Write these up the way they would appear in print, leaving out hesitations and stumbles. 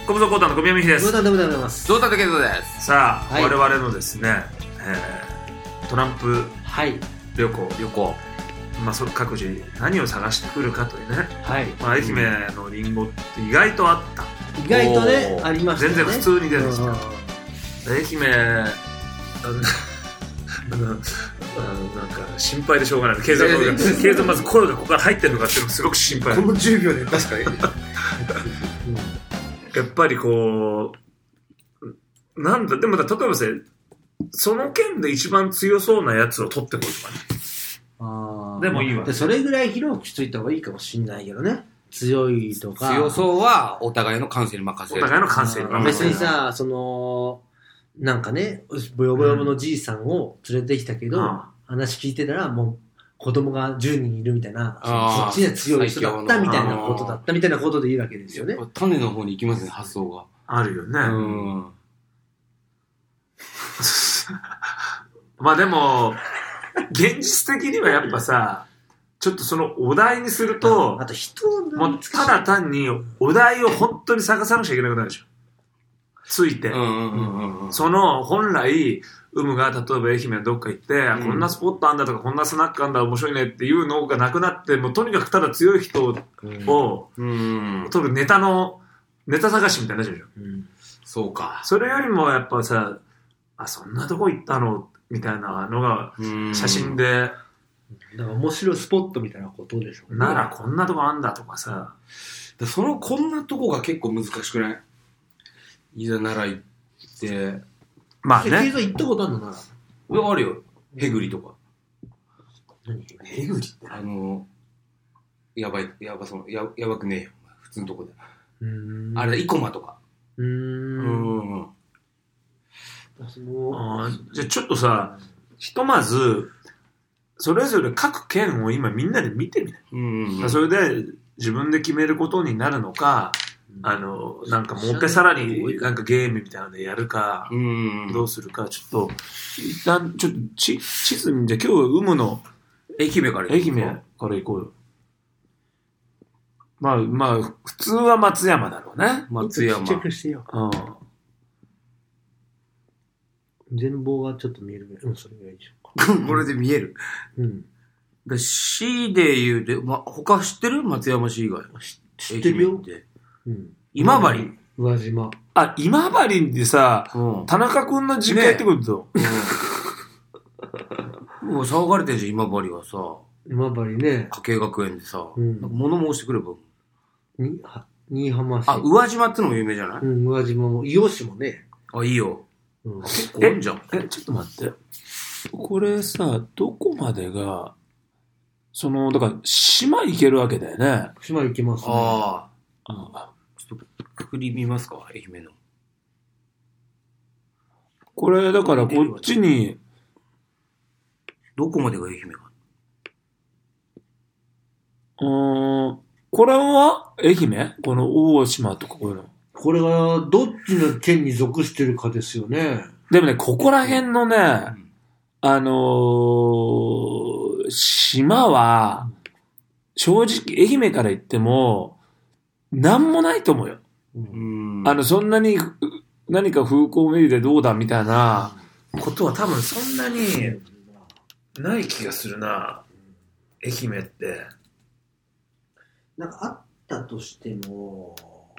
小室コータの小宮美です。 どうだでございます。 どうだけどです。 さあ、 はい、 我々のですね、トランプ旅行、まあ、各自何を探してくるかというね、 はい、 まあ、愛媛のリンゴって意外とあった。 意外とね、ありましたね。 全然普通に出てきた。愛媛なんか心配でしょうがない。警察まず声がここから入ってるのかっていうのがすごく心配。 この10秒で確かにやっぱりこうなんだ、でも例えばその県で一番強そうなやつを取ってこいとかね。 あでもいいわ、ね。 それぐらい広くしといた方がいいかもしれないけどね。強いとか。 強そうはお互いの感性に任せる。 お互いの感性に任せる。 別にさ、なんかね、ボヨボヨのじいさんを連れてきたけど、話聞いてたらもう子供が10人いるみたいな、そっちには強い人だったみたいなことだったみたいなことでいいわけですよね。 種の方に行きますね、発想が。 あるよね。まあでも、現実的にはやっぱさ、ちょっとそのお題にすると、 あと人もうただ単にお題を本当に探さなくちゃいけなくなるでしょ。ついて。その本来、例えば愛媛のどっか行って、こんなスポットあんだとか、こんなスナックあんだ面白いねっていうのがなくなって、もうとにかくただ強い人を取るネタ探しみたいになっちゃうじゃん。 そうか。 それよりもやっぱさ、そんなとこ行ったのみたいなのが写真で。 だから面白いスポットみたいなことでしょうね。 ならこんなとこあんだとかさ。 こんなとこが結構難しくない？いざ奈良行って。 まあね。 行ったことあるの奈良？あるよ。へぐりとか。 何？ へぐりって？ やばくねえよ。普通のとこで。あれだ、生駒とか。 じゃあちょっとさ、ひとまず、それぞれ各県を今みんなで見てみる。それで自分で決めることになるのか、なんかもう一回さらになんかゲームみたいなのでやるか、どうするか、ちょっと、一旦ちょっと地図見て、今日有無の愛媛から行こうよ。まあ、普通は松山だろうね。 松山。 チェックしてよ。全貌がちょっと見えるぐらい。それぐらいでしょうか。 これで見える。市で言うて、他知ってる？松山市以外。 知ってるよ。 今治。 宇和島。 今治でさ、田中くんの実家行ってくると。 もう騒がれてるじゃん、今治はさ。 今治ね。 家計学園でさ、物申してくれば。 新居浜市。 宇和島ってのも有名じゃない？ 宇和島も、伊予市もね。 いいよ。結構あるじゃん。 ちょっと待って。これさ、どこまでが、だから、島行けるわけだよね。 島行けますね。 ちょっと、くくり見ますか、愛媛の。 これ、だからこっちに、 どこまでが愛媛か。 これは愛媛？この大島とかこういうの。 これがどっちの県に属してるかですよね。 でもね、ここら辺のね、島は、正直愛媛から言っても、なんもないと思うよ。そんなに何か風光明媚でどうだみたいなことは多分そんなにない気がするな。愛媛って。 なんかあったとしても、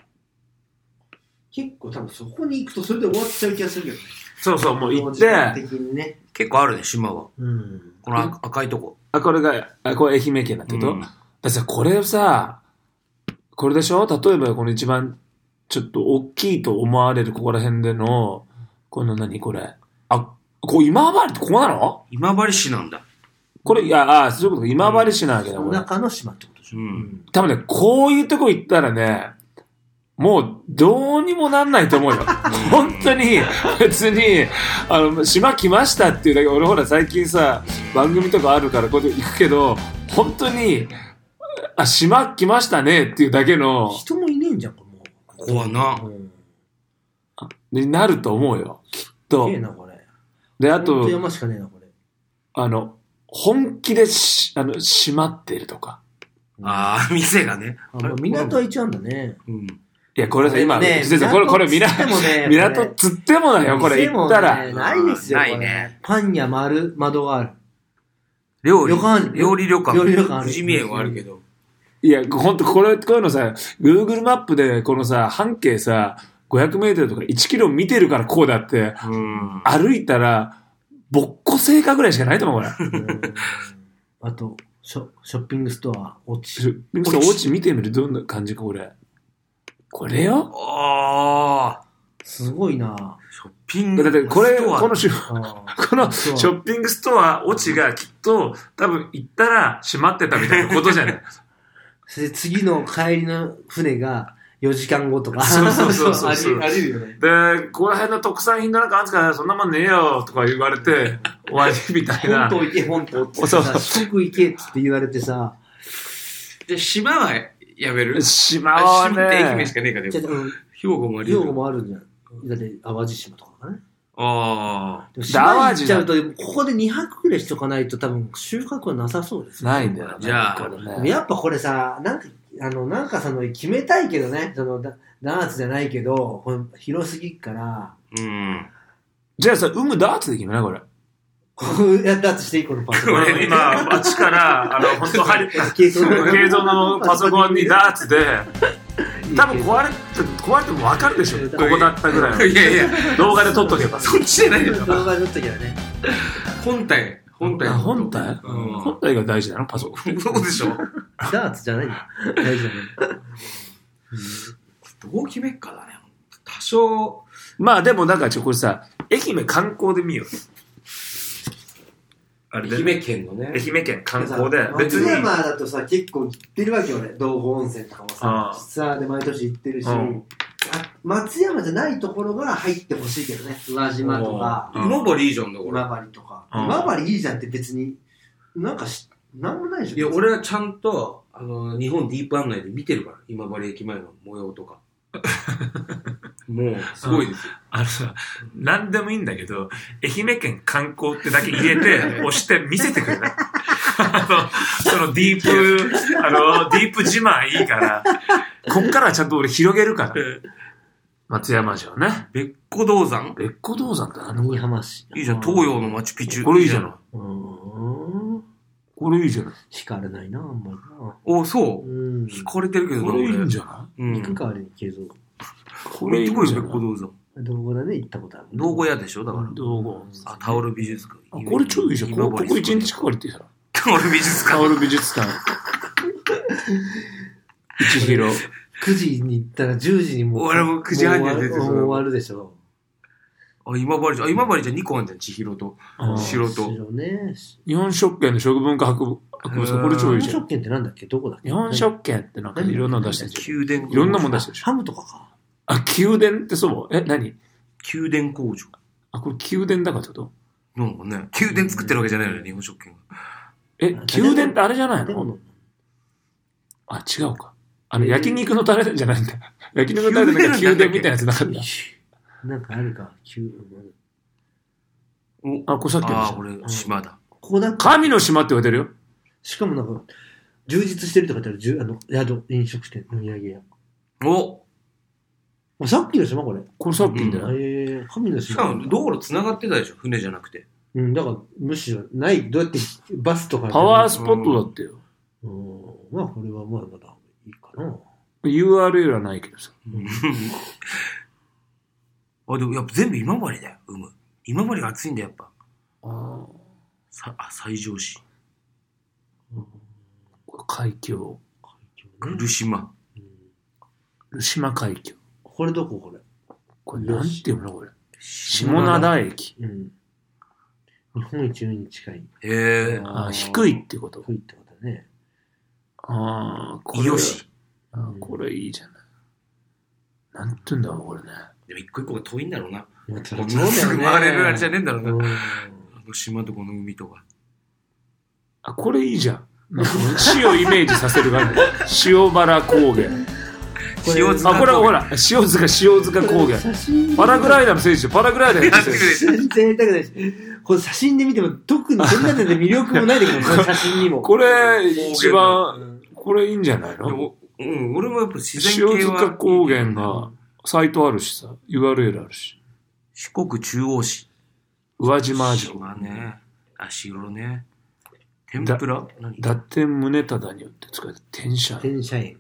結構多分そこに行くとそれで終わっちゃう気がするけどね。 そう、もう行って。 的にね、 結構あるね、島は。この赤いとこ。 これ愛媛県だけど。だってこれさ、これでしょ？例えばこの一番ちょっと大きいと思われるここら辺での、この何これ。今治ってここなの？ 今治市なんだ。 これ、そういうことか。今治市なんだけど、これ。 中の島ってことでしょ。 多分ね、こういうとこ行ったらね、もうどうにもなんないと思うよ。本当に、別に、島来ましたっていうだけ、俺ほら最近さ、番組とかあるからこうやって行くけど、本当に、島来ましたねっていうだけの。 人もいねえんじゃん、ここはな。 になると思うよ、きっと。 すげえな、これ。 で、あと、 山しかねえな、これ。 本気で閉まってるとか。 店がね。 港は一応あんだね。 いや、これさ、今、 ね、 これ港つってもだよ、これ行ったら。 ないですよ。 ないね。 パン屋窓がある。 料理旅館。富士見園はあるけど。 いや、ほんと、こういうのさ、Google マップで、このさ、半径さ、500メートルとか1キロ見てるからこうだって、歩いたら、ぼっこ成果ぐらいしかないと思う、これ。 あと、ショッピングストア、 おち見てみる、どんな感じか、これ。これよ。 ああ。 すごいな。 ショッピングだってこのショッピングストア、オチがきっと、多分行ったら閉まってたみたいなことじゃない。 で、次の帰りの船が4時間後とか。 そう。 ありるよね。 で、この辺の特産品がなんかあるんですか、そんなもんねえよとか言われて、終わりみたいな。 本島行けってさ、四国行けって言われてさ。 で、島はやめる？ 島はね。 島って愛媛しかねえかで。兵庫もある。 兵庫もあるじゃん。だって淡路島とかね。 ああ。 島行っちゃうと、ここで2泊くらいしとかないと多分収穫はなさそうですね。ないんだよね。 じゃあ、やっぱこれさ、なんかその決めたいけどね、そのダーツじゃないけど、広すぎっから。 じゃあさ、ダーツで決めないこれ。 ダーツしていいこのパソコン。 今、あっちから、本当軽装のパソコンにダーツで、多分壊れても分かるでしょ。ここだったぐらい。 いやいや、 動画で撮っとけば。 そっちじゃないよ。 動画で撮っとけばね。 本体が大事なのパソコン。 そうでしょ。 ダーツじゃないんだ。大事だね。 どう決めっかだね。多少。 まあでもなんかこれさ、愛媛観光で見よう。 愛媛県のね。 愛媛県観光で。 別に。松山だとさ、結構行ってるわけよね。道後温泉とかもさ。ツアーで毎年行ってるし。松山じゃないところが入ってほしいけどね。宇和島とか。 今治いいじゃんだ、これ。 今治とか。今治いいじゃんって別に、なんもないでしょ。 いや、俺はちゃんと、日本ディープ案内で見てるから。今治駅前の模様とか。もう、すごいですよ。 さ、なんでもいいんだけど、愛媛県観光ってだけ入れて、押して見せてくれない？そのディープ自慢いいから、こっからはちゃんと俺広げるから。松山城ね。 べっこ銅山って新居浜市。 いいじゃん、東洋のマチュピチュ。 これいいじゃない。これいいじゃない。 惹かれないな、あんまりな。 お、そう。惹かれてるけどこれいいんじゃない？ 肉代わりに継続。 これいいんじゃない？ べっこ銅山。 道後だね、行ったことある。 道後屋でしょだから。 道後。 タオル美術館。 これ超いいじゃん。ここ一日かかりってさ。 タオル美術館。 タオル美術館。一広。 9時に行ったら10時にもう。 俺も9時半には出てる。 もう終わるでしょ。 今治じゃ2個あるじゃん、千尋と。城と。 ね。 日本食券の食文化博物館、これ超いいじゃん。 日本食券ってなんだっけ？どこだっけ？ 日本食券ってなんかいろんなの出してる。 宮殿。 いろんなもん出してる。 ハムとかか。 宮殿ってそう？何？ 宮殿工場。 これ宮殿だからってこと？ なんかね、宮殿作ってるわけじゃないのよ、日本食券が。 宮殿ってあれじゃないの？違うか。焼肉のタレじゃないんだ。焼肉のタレでなんか宮殿みたいなやつなかった。 なんかあるか、 これさっきの。 これ、島だ。 神の島って言われてるよ。 しかもなんか、充実してるとか言ったら、宿、飲食店、飲み屋屋。さっきの島これ。 これさっきだよ。 神の島。 しかも、道路繋がってたでしょ、船じゃなくて。 だから、むしろ、どうやってバスとか。 パワースポットだってよ。 まあ、これはまだいいかな。 URL はないけどさ。 でもやっぱ全部今治だよ、今治が暑いんだよ、やっぱ。西条市。 海峡。 ル島。 ル島海峡。 これどここれ。 これなんていうのこれ。下灘駅。 日本一海に近い。 低いってこと。 低いってことだね。 伊予市。 これいいじゃない。なんていうんだろう、これね。 でも一個一個が遠いんだろうな。 すぐ回れるあれじゃねえんだろうな。島とこの海とか。 これいいじゃん。死をイメージさせる感じ。塩原高原。 塩塚これほら、塩塚高原。パラグライダーの選手、パラグライダーやってる。 全然やりたくないし。これ写真で見ても特にそんなで魅力もないでけど、写真にも。 これ、一番、これいいんじゃないの？ 俺もやっぱ自然系は。 塩塚高原が、サイトあるしさ、URL あるし。 四国中央市。 宇和島城。 島ね。白ね。天ぷら伊達宗忠によって使われた天社園。 天社園。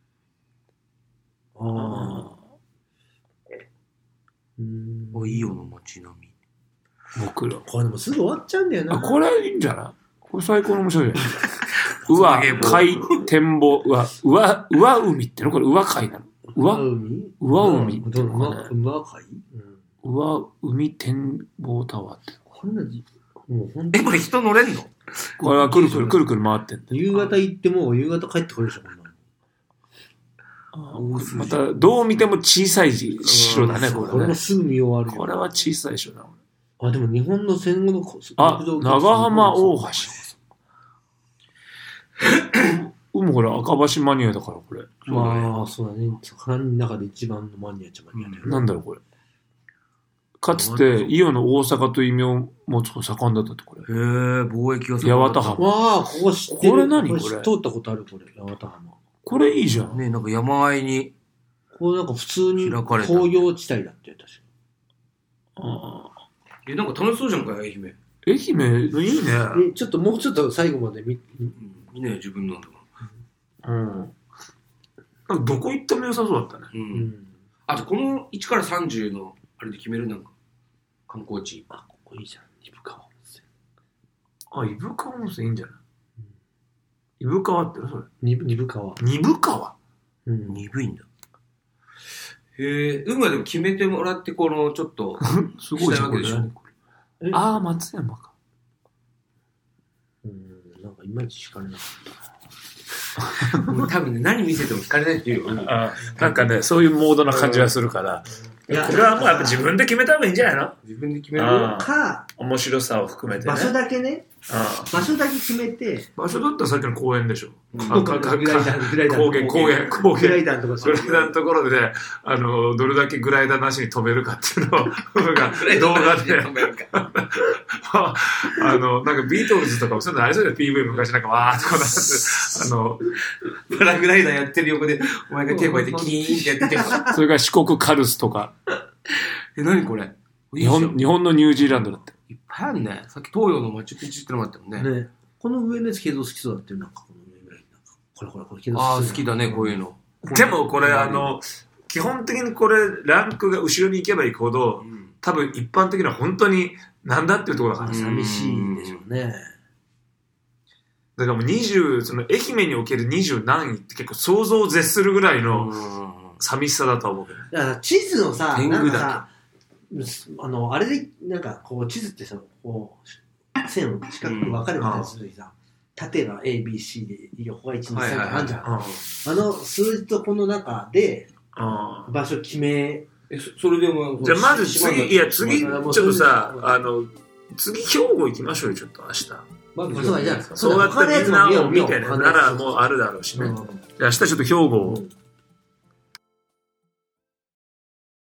いいよの街並み。 僕ら。 これでもすぐ終わっちゃうんだよな。 これいいんじゃないこれ最高の面白いじゃない宇和海展望、宇和海ってのこれ宇和海なの宇和海ってのかね。宇和海展望タワーって。 こんなもう本当に。 これ人乗れんの？ これはくるくる回ってんだ。 夕方行っても夕方帰ってこれるでしょ、こんなの。また、どう見ても小さい城だね、これね。 これもすぐ見終わるよ。 これは小さい城だ。 でも日本の戦後の長浜大橋。もうこれ赤橋マニアだから、これ。 まあ、そうだね。魚の中で一番のマニアっちゃマニアだよね。 なんだろう、これ。かつて、伊予の大阪と異名を持つ盛んだったって、これ。 貿易が八幡浜。 わあ、ここ知ってる。 これ何これ通ったことある、これ。八幡浜。 これいいじゃん。 ね、なんか山あいに。 これなんか普通に工業地帯だって、確かに。 なんか楽しそうじゃんか、愛媛。 愛媛、いいね。 ちょっともうちょっと最後まで見ね、自分なんだから。なんかどこ行っても良さそうだったね。 あと、この1から30の、あれで決めるなんか、観光地。 ここいいじゃん。伊深川温泉。 伊深温泉いいんじゃない伊深川ってそれ。 二部川。 二部川鈍いんだ。までも決めてもらって、この、ちょっと、 すごいじゃん、これ。松山か。 なんかいまいち惹かれなかった。多分ね、何見せても惹かれないっていうよ。 なんかね、そういうモードな感じがするから。これはもうやっぱ自分で決めた方がいいんじゃないの？ 自分で決めるか、 面白さを含めてね。 場所だけね。場所だけ決めて。 場所だったらさっきの公園でしょ。 グライダー高原。 グライダーのところ。 グライダーのところで、どれだけグライダーなしに飛べるかっていうのを、動画で。なんかビートルズとかもそういうのありそうだよ。PV 昔なんかわーっとこうパラグライダーやってる横で、お前が手を置いてキーンってやってて。 それから四国カルスとか。 何これ？ 日本のニュージーランドだって。 いっぱいあるね。さっき東洋のマチュピチュってのもあったもんね。 ね。この上のやつ系統好きそうだっていう、なんかこの上ぐらい。これ系統好きだね、こういうの。 でもこれ基本的にこれ、ランクが後ろに行けば行くほど、多分一般的には本当になんだっていうところだから。 寂しいでしょうね。 だからもうその愛媛における20何位って結構想像を絶するぐらいの寂しさだとは思うけど。 だから地図のさ、なんかさ、あれで、なんかこう地図ってさ、こう、線を四角く分かれたりするにさ、縦が A、B、C で、横が1、2、3ってあるじゃん。数字とこの中で、場所決め、 それでも、 じゃあまず次、ちょっとさ、次兵庫行きましょうよ、ちょっと明日。 そうやってみんなを見てね、ならもうあるだろうしね。明日ちょっと兵庫